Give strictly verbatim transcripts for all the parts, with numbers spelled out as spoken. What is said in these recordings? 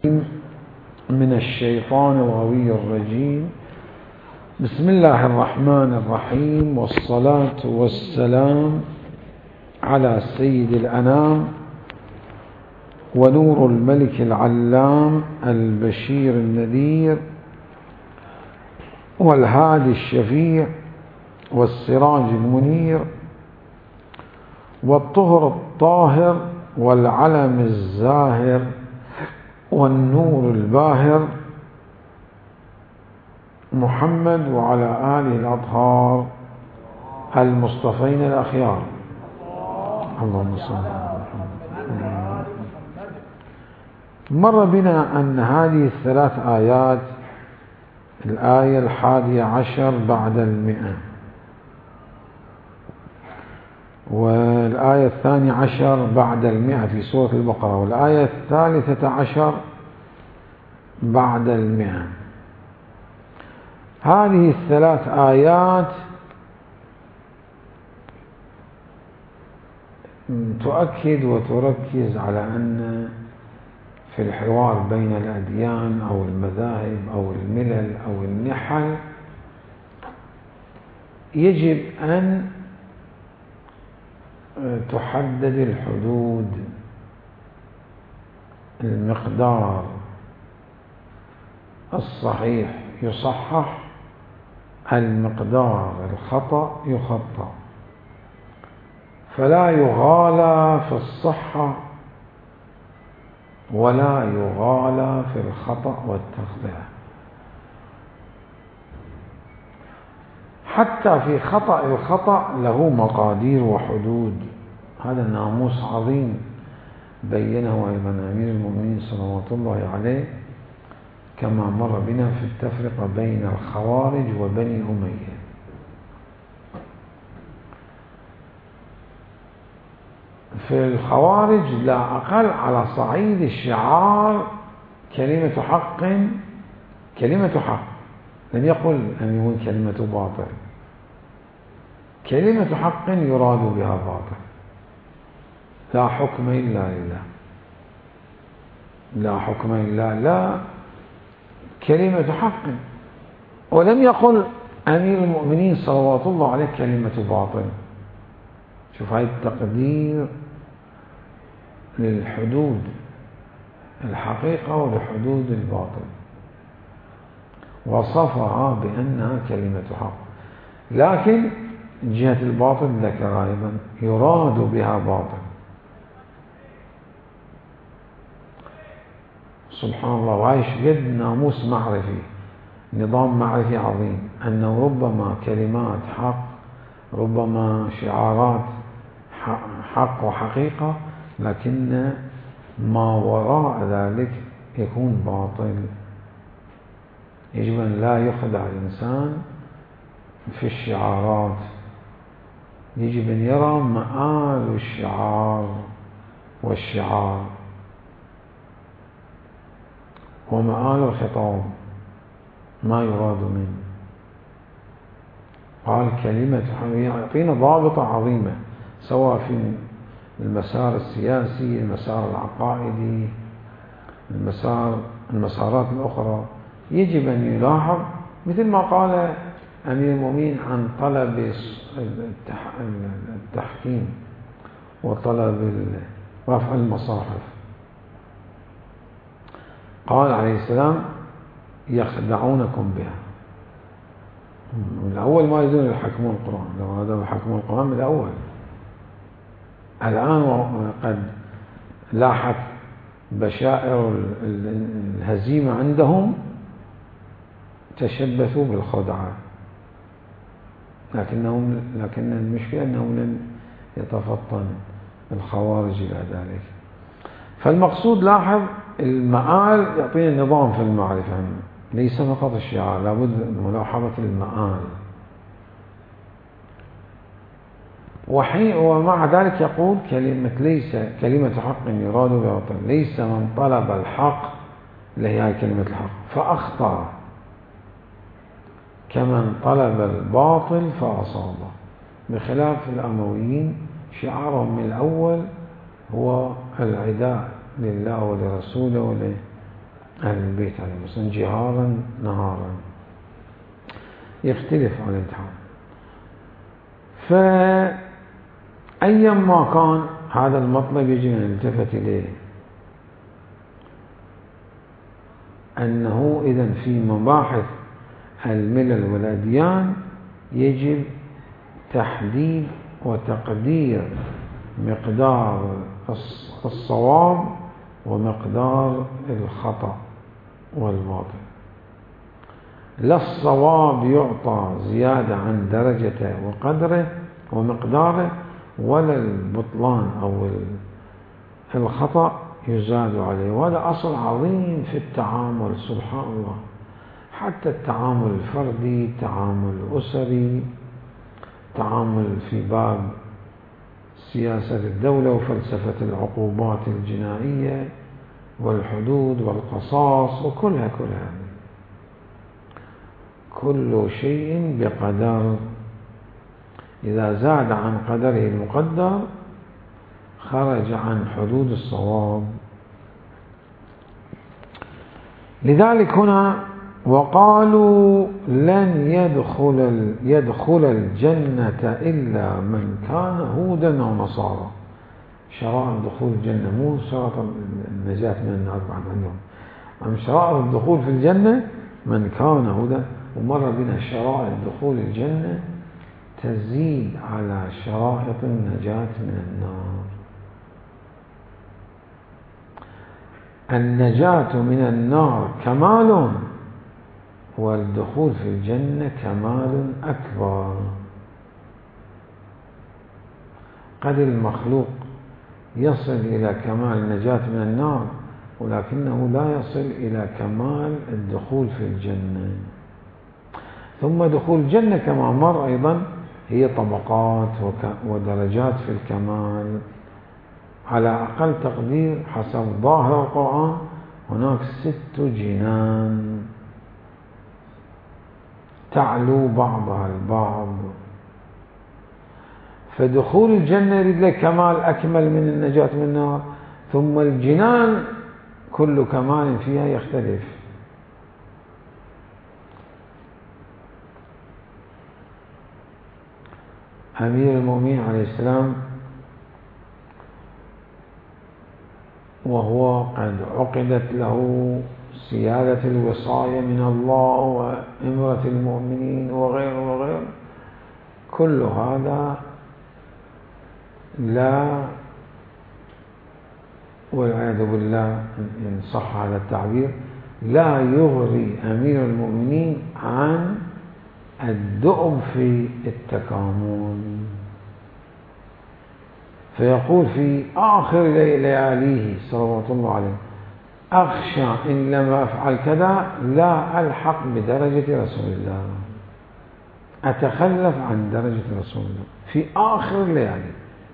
من الشيطان الغوي الرجيم. بسم الله الرحمن الرحيم، والصلاة والسلام على سيد الأنام ونور الملك العلام البشير النذير والهادي الشفيع والسراج المنير والطهر الطاهر والعلم الزاهر والنور الباهر محمد وعلى آله الأطهار المصطفين الأخيار. اللهم صل على محمد. مر بنا أن هذه الثلاث آيات، الآية الحادية عشر بعد المئة، والآية الثانية عشر بعد المئة في سورة البقرة، والآية الثالثة عشر بعد المئة. هذه الثلاث آيات تؤكد وتركز على أن في الحوار بين الأديان أو المذاهب أو الملل أو النحل يجب أن تحدد الحدود، المقدار الصحيح يصحح، المقدار الخطأ يخطأ، فلا يغالى في الصحة ولا يغالى في الخطأ والتخطئة. حتى في خطأ الخطأ له مقادير وحدود. هذا ناموس عظيم بينه أيضا أمير المؤمنين صلوات الله عليه، كما مر بنا في التفرقة بين الخوارج وبني أمية. في الخوارج لا أقل على صعيد الشعار كلمة حق، كلمة حق، لم يقل أن يكون كلمة باطل، كلمة حق يراد بها باطل. لا حكم إلا لله، لا حكم إلا لا، كلمة حق. ولم يقل أمير المؤمنين صلوات الله عليه كلمة باطل. شوف هاي التقدير للحدود الحقيقة ولحدود الباطل، وصفها بأنها كلمة حق. لكن جهة الباطل ذكر أيضا يراد بها باطل. سبحان الله. وعيش قد ناموس معرفي، نظام معرفي عظيم، أنه ربما كلمات حق، ربما شعارات حق وحقيقة، لكن ما وراء ذلك يكون باطل. يجب أن لا يخدع الإنسان في الشعارات، يجب أن يرى مآل الشعار والشعار ومآل الخطاب ما يراد منه. قال كلمة حق، يعطينا ضابطة عظيمة سواء في المسار السياسي، المسار العقائدي، المسار المسارات الأخرى. يجب أن يلاحظ مثل ما قال أمير المؤمنين عن طلب التحكيم وطلب رفع المصاحف. قال عليه السلام يخدعونكم بها. من الأول ما يريدون يحكمون القرآن، لو هذا يحكمون القرآن من الأول. الآن قد لاحت بشائر الهزيمة عندهم، تشبثوا بالخدعة، لكنهم لكن المشكلة أنهم لم يتفطن الخوارج إلى ذلك. فالمقصود لاحظ المآل يعطينا النظام في المعرفة، ليس فقط الشعار، لابد من ملاحظة المآل. ومع ذلك يقول كلمة ليس كلمة حق يراد باطل، ليس من طلب الحق اللي هي كلمة الحق فأخطأ كمن طلب الباطل فأصابه. بخلاف الأمويين شعارهم من الأول هو العداء لله ولرسوله أهل البيت عليهم السلام جهارا نهارا، يختلف عن الامتحان. فأيا ما كان هذا المطلب يجب أن نلتفت إليه، أنه إذن في مباحث الملل والأديان يجب تحديد وتقدير مقدار الصواب ومقدار الخطأ والباطل. لا الصواب يعطى زيادة عن درجته وقدره ومقداره، ولا البطلان أو الخطأ يزاد عليه. وهذا أصل عظيم في التعامل سبحان الله، حتى التعامل الفردي، التعامل الأسري، التعامل في باب سياسة الدولة وفلسفة العقوبات الجنائية والحدود والقصاص وكلها كلها كل شيء بقدر. إذا زاد عن قدره المقدر خرج عن حدود الصواب. لذلك هنا وقالوا لن يدخل يدخل الجنة إلا من كان هودا أو نصارى. شرائط دخول الجنة، مو شرائط النجاة من النار بعد عندهم، أم شرائط الدخول في الجنة من كان هودا. ومر بنا شرائط دخول الجنة تزيد على شرائط النجاة من النار. النجاة من النار كمال، والدخول في الجنة كمال أكبر. قد المخلوق يصل إلى كمال النجاة من النار، ولكنه لا يصل إلى كمال الدخول في الجنة. ثم دخول الجنة كما مر أيضا هي طبقات ودرجات في الكمال. على أقل تقدير حسب ظاهر القرآن هناك ست جنان تعلو بعضها البعض. فدخول الجنة يريد لك كمال أكمل من النجاة من النار، ثم الجنان كل كمال فيها يختلف. أمير المؤمنين عليه السلام وهو قد عقدت له سيادة الوصاية من الله وإمرة المؤمنين وغيره وغيره، كل هذا لا، والعياذ بالله إن صح هذا التعبير، لا يغري أمير المؤمنين عن الدؤم في التكامل. فيقول في آخر لياليه صلوات الله عليه: أخشى إن لم أفعل كذا لا ألحق بدرجة رسول الله، أتخلف عن درجة رسول الله في آخر الليالي.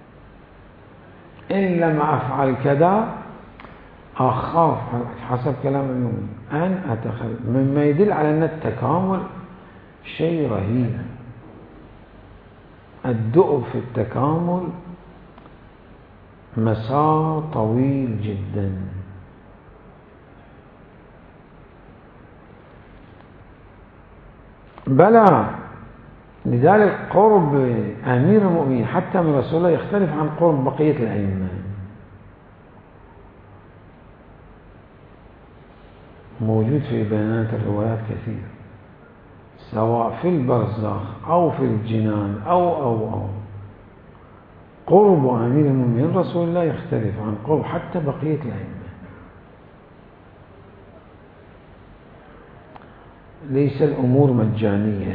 إن لم أفعل كذا أخاف حسب كلام المؤمن أن أتخلف، مما يدل على أن التكامل شيء رهيب. الدؤب في التكامل مسار طويل جدا. بلى، لذلك قرب أمير المؤمنين حتى من رسول الله يختلف عن قرب بقية الأئمة. موجود في بيانات الروايات كثير، سواء في البرزخ أو في الجنان أو أو أو قرب أمير المؤمنين رسول الله يختلف عن قرب حتى بقية الأئمة. ليس الأمور مجانية.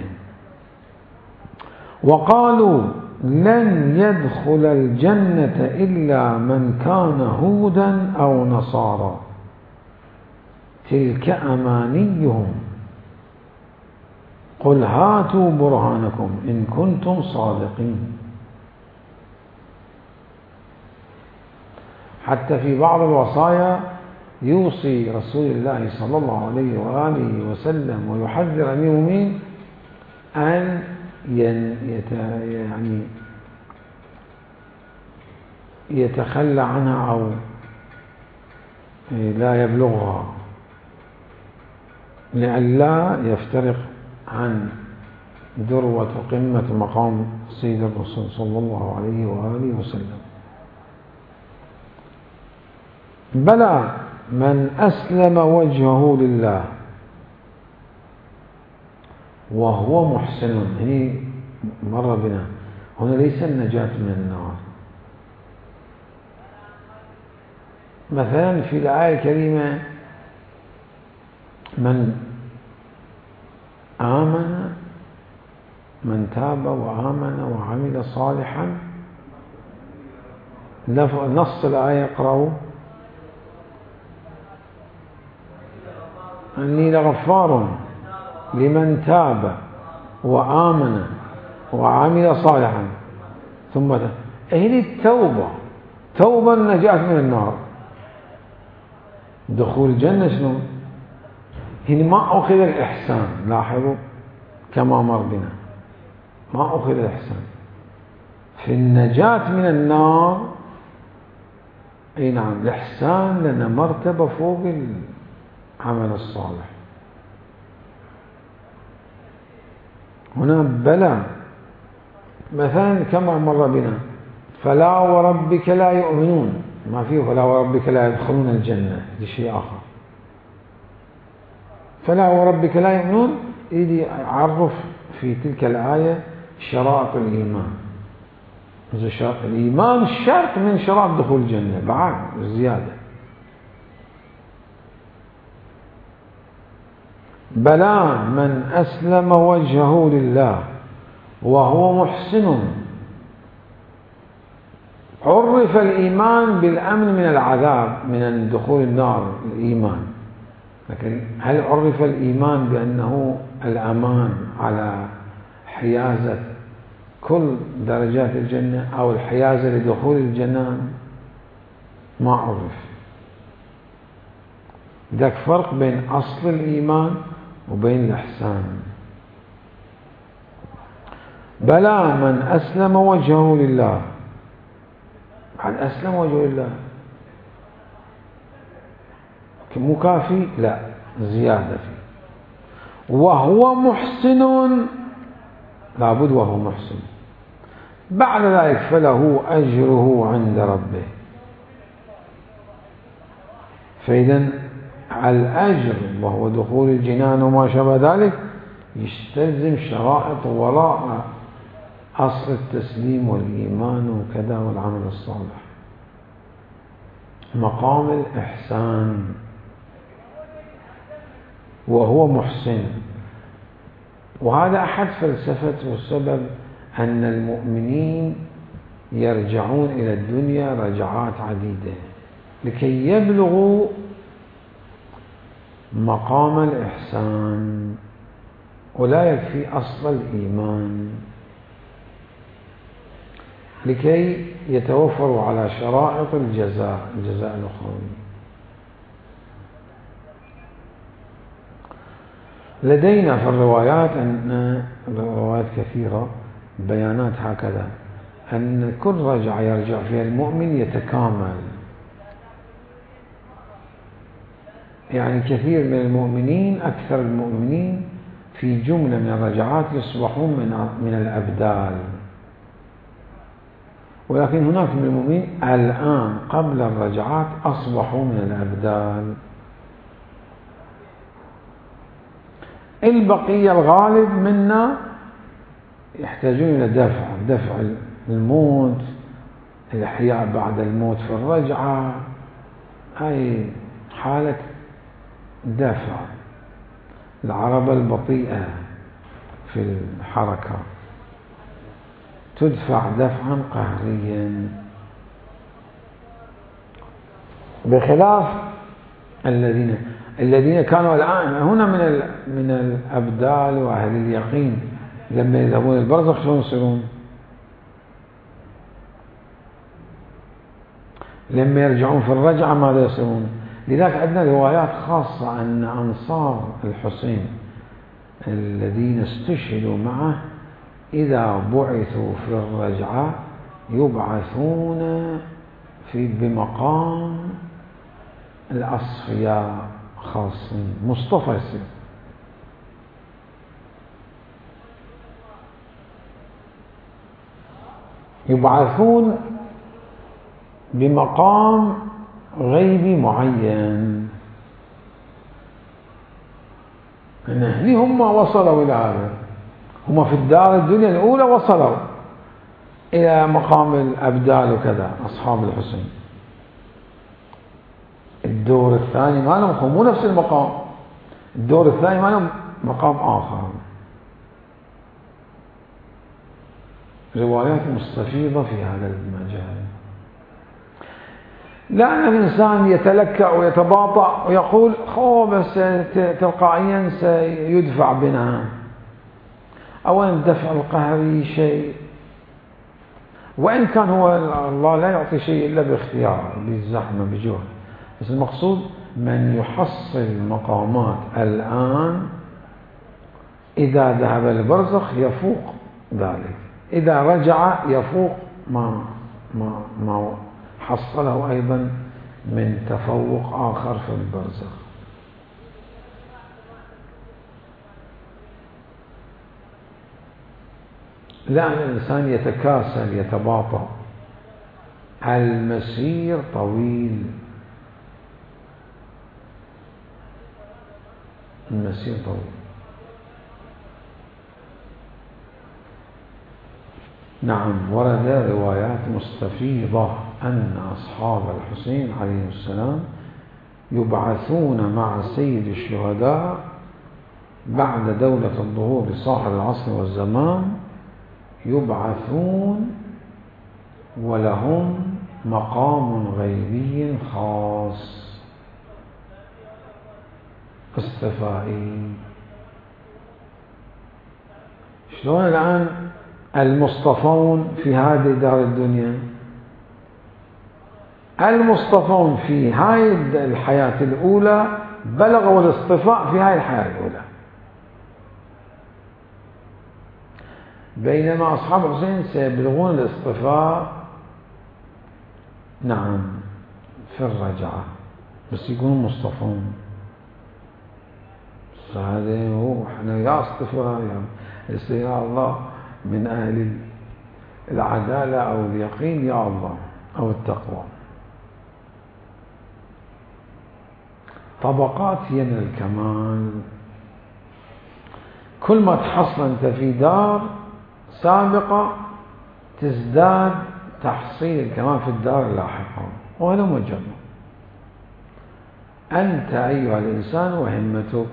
وقالوا لن يدخل الجنة إلا من كان هودا أو نصارى تلك أمانيهم قل هاتوا برهانكم إن كنتم صادقين. حتى في بعض الوصايا يوصي رسول الله صلى الله عليه وآله وسلم ويحذر أمير المؤمنين أن يعني يتخلى عنها أو لا يبلغها. لئلا يفترق عن ذروة قمة مقام سيد الرسول صلى الله عليه وآله وسلم. بلى من أسلم وجهه لله وهو محسن، هي مر بنا هنا ليس النجاة من النار. مثلا في الآية الكريمة من آمن من تاب وآمن وعمل صالحا، نص الآية يقرأ أني لغفار لمن تاب وآمن وعمل صالحا ثم هي التوبة، توبة النجاة من النار. دخول الجنة شنو؟ هنا ما أخذ الإحسان، لاحظوا كما مر بنا ما أخذ الإحسان في النجاة من النار. أي نعم، الإحسان لنا مرتبة فوق العمل الصالح. هنا بلى مثلا كما مر بنا فلا وربك لا يؤمنون، ما فيه فلا وربك لا يدخلون الجنة، هذا شيء آخر. فلا وربك لا يؤمنون يجي يعرف في تلك الآية شرائط الإيمان. الإيمان شرط من شرائط دخول الجنة بعد زيادة. بلى من أسلم وجهه لله وهو محسن. عرف الإيمان بالأمن من العذاب من دخول النار الإيمان، لكن هل عرف الإيمان بأنه الأمان على حيازة كل درجات الجنة أو الحيازة لدخول الجنان؟ ما عرف. ذاك فرق بين أصل الإيمان وبين الإحسان. بلى من أسلم وجهه لله، بعد أسلم وجهه لله مكافي؟ لا، زيادة فيه. وهو محسن، لابد وهو محسن. بعد ذلك فله أجره عند ربه. فإذا الأجر وهو دخول الجنان وما شابه ذلك يستلزم شرائط وراء أصل التسليم والإيمان وكذا والعمل الصالح. مقام الإحسان وهو محسن. وهذا أحد فلسفة والسبب أن المؤمنين يرجعون إلى الدنيا رجعات عديدة لكي يبلغوا مقام الإحسان، ولا يكفي أصل الإيمان لكي يتوفروا على شرائط الجزاء الجزاء الأخروي. لدينا في الروايات أن الروايات كثيرة بيانات هكذا أن كل رجعة يرجع فيها المؤمن يتكامل. يعني كثير من المؤمنين أكثر المؤمنين في جملة من الرجعات يصبحون من من الأبدال، ولكن هناك من المؤمنين الآن قبل الرجعات أصبحوا من الأبدال. البقية الغالب منا يحتاجون إلى دفع دفع الموت، الإحياء بعد الموت في الرجعة، هاي حالة دفع، العربة البطيئة في الحركة تدفع دفعا قهريا، بخلاف الذين الذين كانوا الآن هنا من من الأبدال وأهل اليقين لما يذهبون البرزخ شلون يصيرون؟ لما يرجعون في الرجعة ماذا يصيرون؟ لذلك عندنا روايات خاصة أن أنصار الحسين الذين استشهدوا معه إذا بعثوا في الرجعة يبعثون في بمقام الأصفياء خاصين، مصطفى يصير يبعثون بمقام غيبي معين. يعني هم وصلوا إلى هذا، هم في الدار الدنيا الأولى وصلوا إلى مقام الأبدال وكذا أصحاب الحسين. الدور الثاني ما لهم مو نفس المقام، الدور الثاني ما لهم مقام آخر. روايات مستفيضة في هذا المجال. لأن الإنسان يتلكأ ويتباطأ ويقول خو بس تلقائيا سيدفع بنا. أولا الدفع القهري شيء، وإن كان هو الله لا يعطي شيء إلا باختيار بالزحمة بجهد، بس المقصود من يحصل مقامات الآن إذا ذهب البرزخ يفوق ذلك، إذا رجع يفوق ما ما ما حصله أيضا من تفوق آخر في البرزخ. لأن الإنسان يتكاسل يتباطأ، المسير طويل، المسير طويل. نعم، ورد روايات مستفيضة أن أصحاب الحسين عليه السلام يبعثون مع سيد الشهداء بعد دولة الظهور لصاحب العصر والزمان، يبعثون ولهم مقام غيبي خاص اصطفائي. شلون الآن المصطفون في هذه دار الدنيا، المصطفون في هاي الحياة الأولى بلغوا الاصطفاء في هاي الحياة الأولى، بينما أصحاب الحسين سيبلغون الاصطفاء نعم في الرجعة، بس يكونوا مصطفون. هذا هو احنا يا اصطفاء يا يا الله من أهل العدالة أو اليقين يا الله أو التقوى. طبقات هي من الكمال، كل ما تحصل أنت في دار سابقة تزداد تحصيل الكمال في الدار اللاحقة، وهذا مجرد. أنت أيها الإنسان وهمتك،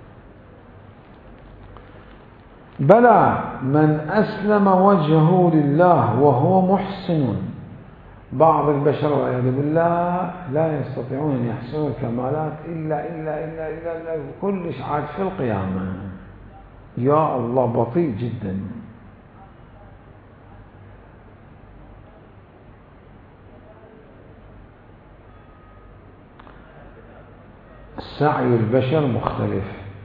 بلى من أسلم وجهه لله وهو محسن. بعض البشر والعياذ بالله لا يستطيعون أن يحصلوا الكمالات إلا إلا إلا إلا, إلا كل عاد في القيامة. يا الله بطيء جدا. سعي البشر مختلف،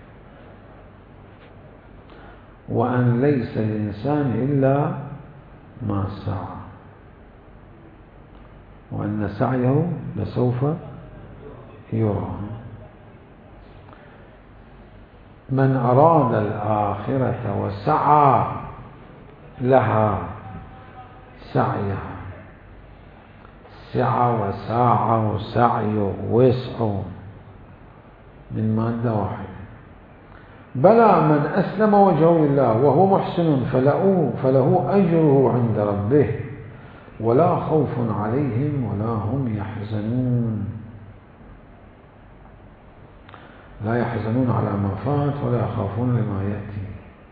وأن ليس الإنسان إلا ما سعى، وأن سعيه لسوف يرى. من أراد الآخرة وسعى لها سعيها، سعى وساعى وسعي وسع من مادة واحدة. بلى من أسلم وجهه لله وهو محسن فله, فله أجره عند ربه ولا خوف عليهم ولا هم يحزنون. لا يحزنون على ما فات ولا يخافون لما يأتي.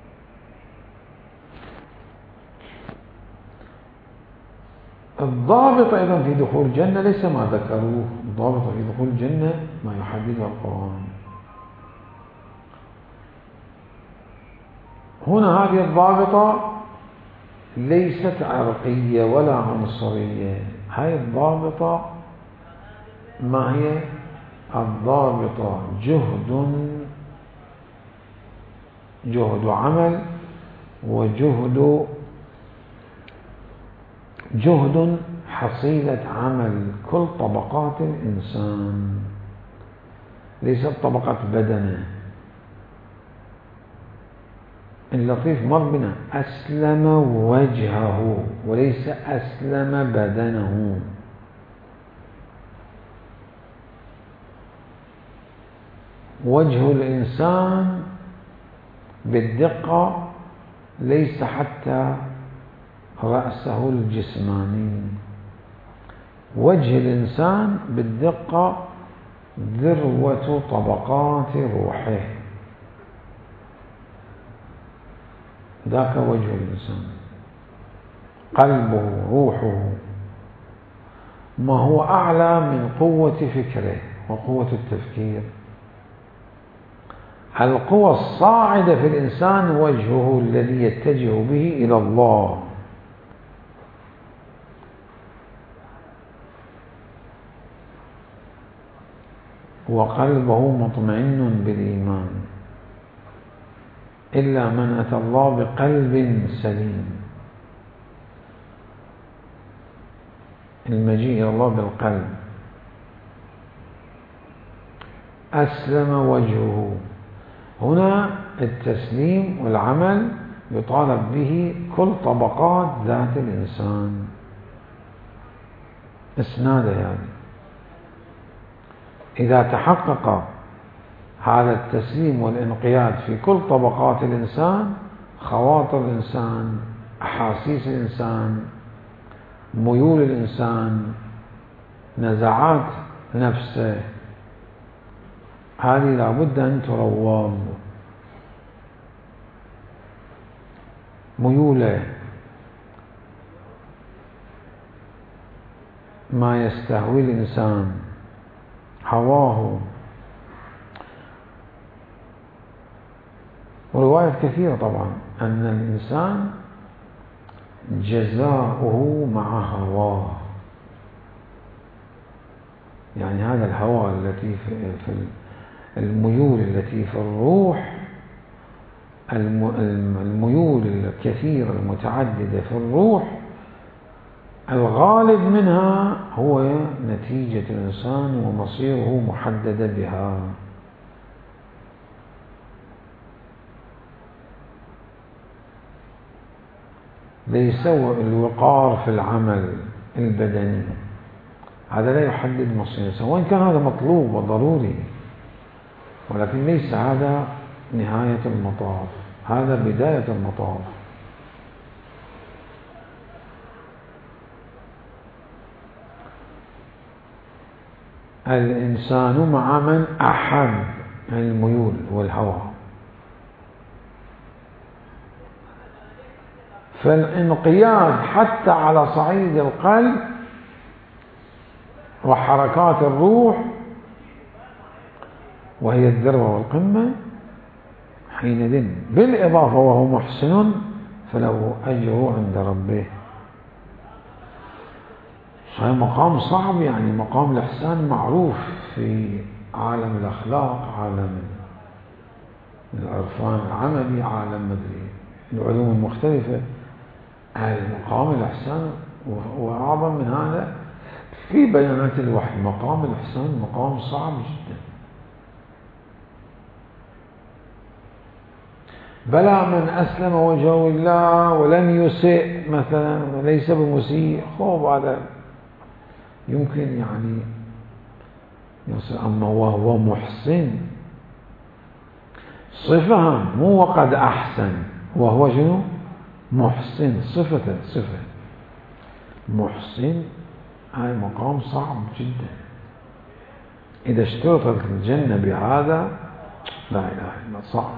الضابط أيضا في دخول الجنة ليس ما ذكروه، الضابط في دخول الجنة ما يحدده القرآن. هنا هذه الضابطة ليست عرقية ولا عنصرية، هاي الضابطة ما هي؟ الضابطة جهد جهد عمل وجهد جهد حصيلة عمل كل طبقات الإنسان، ليست طبقة بدنه. اللطيف مر بنا أسلم وجهه وليس أسلم بدنه. وجه الإنسان بالدقة ليس حتى رأسه الجسماني، وجه الإنسان بالدقة ذروة طبقات روحه، ذاك وجه الإنسان، قلبه روحه، ما هو أعلى من قوة فكره وقوة التفكير. القوى الصاعدة في الإنسان وجهه الذي يتجه به إلى الله، وقلبه مطمئن بالإيمان، إلا من أتى الله بقلب سليم. المجيء إلى الله بالقلب. أسلم وجهه، هنا التسليم والعمل يطالب به كل طبقات ذات الإنسان، إسناده يعني. إذا تحقق هذا التسليم والانقياد في كل طبقات الإنسان، خواطر الإنسان، أحاسيس الإنسان، ميول الإنسان، نزعات نفسه، هذه لابد أن تروض. ميوله، ما يستهوي الإنسان، هواه. ورواية كثيرة طبعا أن الإنسان جزاؤه مع هواه، يعني هذا الهوى التي في الميول التي في الروح، الميول الكثيرة المتعددة في الروح، الغالب منها هو نتيجة الإنسان ومصيره محدد بها. ليس الوقار في العمل البدني، هذا لا يحدد مصيره، وإن كان هذا مطلوب وضروري، ولكن ليس هذا نهاية المطاف، هذا بداية المطاف. الإنسان مع من أحب، الميول والهوى. فالانقياد حتى على صعيد القلب وحركات الروح، وهي الذروة والقمة، حينئذ بالإضافة وهو محسن فله أجر عند ربه. هذا مقام صعب، يعني مقام الإحسان معروف في عالم الأخلاق، عالم العرفان العملي، عالم مدري العلوم المختلفة. مقام الإحسان وأعظم من هذا في بيانات الوحي. مقام الإحسان مقام صعب جدا. بلى من أسلم وجهه لله ولم يسئ مثلا، ليس بمسيء، خوب هذا يمكن يعني يصير. أما وهو محسن، صفة مو وقد أحسن، وهو شنو؟ محسن، صفة صفة محسن. هاي مقام صعب جدا. إذا اشترطت الجنة بهذا لا إله إلا صعب.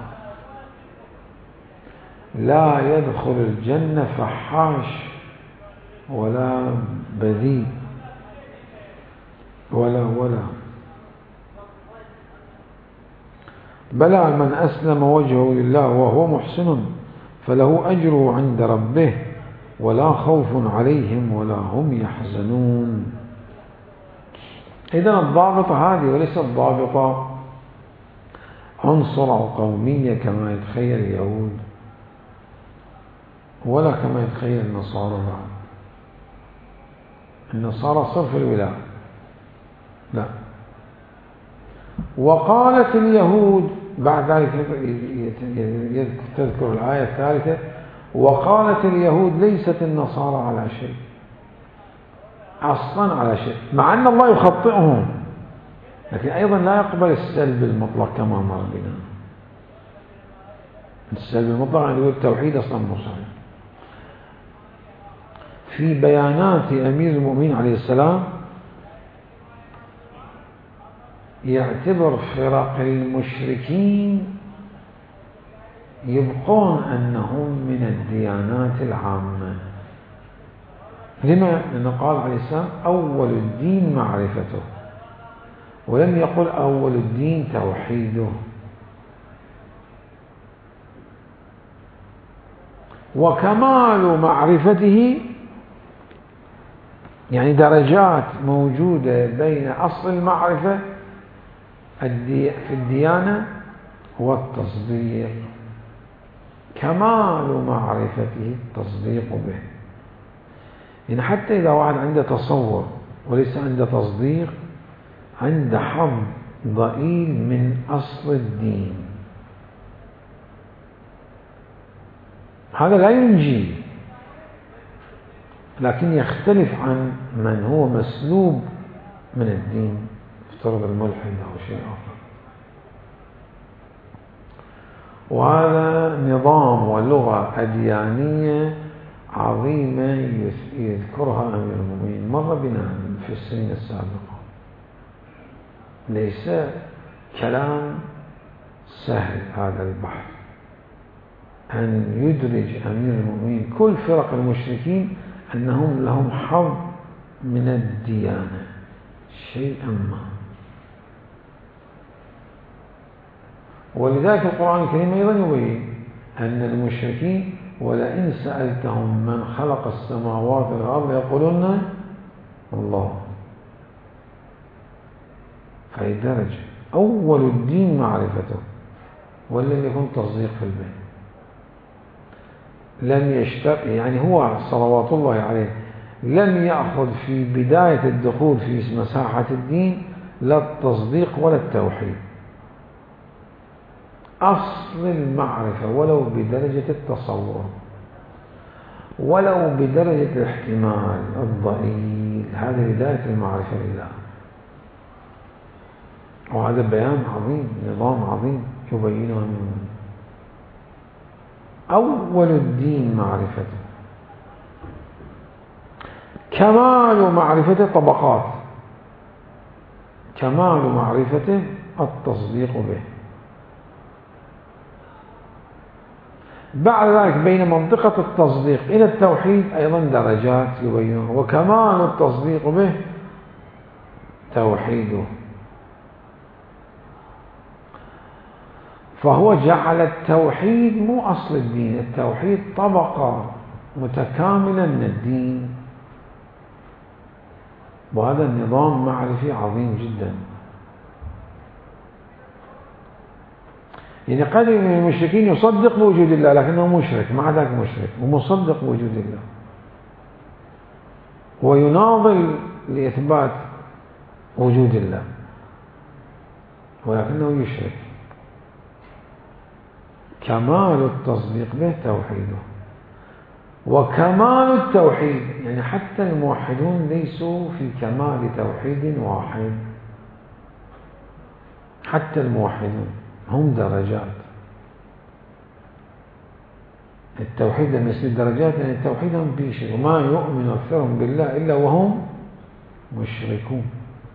لا يدخل الجنة فحاش ولا بذيء ولا ولا بلى من أسلم وجهه لله وهو محسن فله أجره عند ربه ولا خوف عليهم ولا هم يحزنون. إذن الضابطة هذه، وليس الضابطة عنصر أو قومية كما يتخيل اليهود ولا كما يتخيل النصارى. النصارى صرف الولاء لا. وقالت اليهود بعد ذلك تذكر الآية الثالثة: وقالت اليهود ليست النصارى على شيء، أصلا على شيء، مع أن الله يخطئهم، لكن أيضا لا يقبل السلب المطلق كما مر بنا. السلب المطلق يعني يقول التوحيد أصلا مو صحيح. في بيانات أمير المؤمنين عليه السلام يعتبر فرق المشركين يبقون أنهم من الديانات العامة. لما؟ لأنه قال عليه السلام: أول الدين معرفته، ولم يقل أول الدين توحيده. وكمال معرفته يعني درجات موجودة بين أصل المعرفة في الديانة والتصديق. كمال معرفته التصديق به، يعني حتى إذا واحد عنده تصور وليس عنده تصديق، عنده حظ ضئيل من أصل الدين، هذا لا ينجي، لكن يختلف عن من هو مسلوب من الدين، افترض الملحد أو شيء آخر. وهذا نظام ولغة أديانية عظيمة يذكرها أمير المؤمنين، مر بنا في السنين السابقة. ليس كلام سهل هذا البحث، أن يدرج أمير المؤمنين كل فرق المشركين أنهم لهم حظ من الديانة شيئا ما. ولذلك القرآن الكريم أيضا يبين أن المشركين: ولئن سألتهم من خلق السماوات والأرض يقولون الله. فهي درجة أول الدين معرفته، ولم يكن تصديق في البين. لم يشتق يعني هو صلوات الله عليه لم يأخذ في بداية الدخول في مساحة الدين لا التصديق ولا التوحيد، أصل المعرفة ولو بدرجة التصور، ولو بدرجة الاحتمال الضئيل، هذه بداية المعرفة لله. وهذا بيان عظيم، نظام عظيم يبينه من أول الدين معرفته. كمال معرفته طبقات، كمال معرفته التصديق به. بعد ذلك بين منطقة التصديق إلى التوحيد أيضا درجات يبينها، وكمال التصديق به توحيده. فهو جعل التوحيد مو أصل الدين، التوحيد طبقة متكاملة من الدين. وهذا النظام معرفي عظيم جدا. يعني قد المشركين يصدق بوجود الله لكنه مشرك، مع ذلك مشرك ومصدق بوجود الله، ويناضل لإثبات وجود الله ولكنه يشرك. كمال التصديق به توحيده، وكمال التوحيد يعني حتى الموحدون ليسوا في كمال توحيد واحد، حتى الموحدون هم درجات. التوحيد لما يصير درجات يعني التوحيد هم بيشركوا، وما يؤمن أكثرهم بالله إلا وهم مشركون.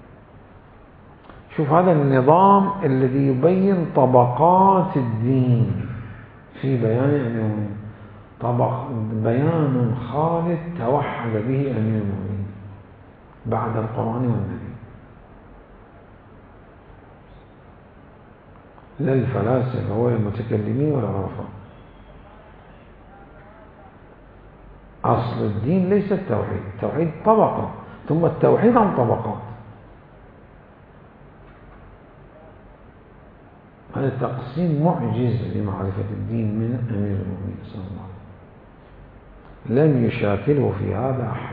شوف هذا النظام الذي يبين طبقات الدين في بيان أنه طبق بيان خالد توحد به أمير المؤمنين بعد القرآن والنبي، لا الفلاسفة ولا المتكلمين ولا الرافضة. أصل الدين ليس التوحيد، التوحيد طبقة ثم التوحيد عن طبقات. هذا تقسيم معجز لمعرفة الدين من أمير المؤمنين صلى الله عليه وسلم، لم يشاكله في هذا أحد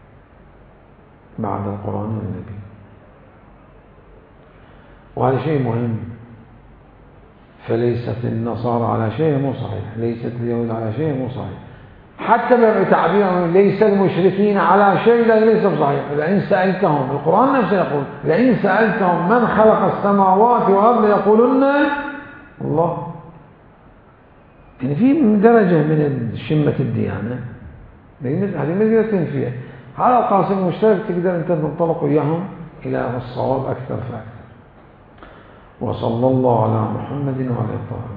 بعد القرآن والنبي. وهذا شيء مهم. فليست النصارى على شيء مو صحيح، ليست اليهود على شيء مو صحيح. حتى بتعبيرهم ليس المشركين على شيء، لا ليس صحيح. لئن سألتهم، القرآن نفسه يقول لئن سألتهم من خلق السماوات والأرض يقولون الله. يعني في درجة من شمة الديانة، هذه مدينة تنفية. على القاسم المشترك تقدر أنت تنطلق وياهم إلى الصواب أكثر فأكثر. وصلى الله على محمد وعلى آله.